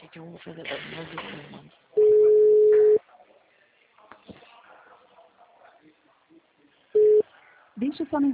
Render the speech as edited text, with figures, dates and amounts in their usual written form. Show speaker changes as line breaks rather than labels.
que eu vou fazer mais uma.
Deixa eu só me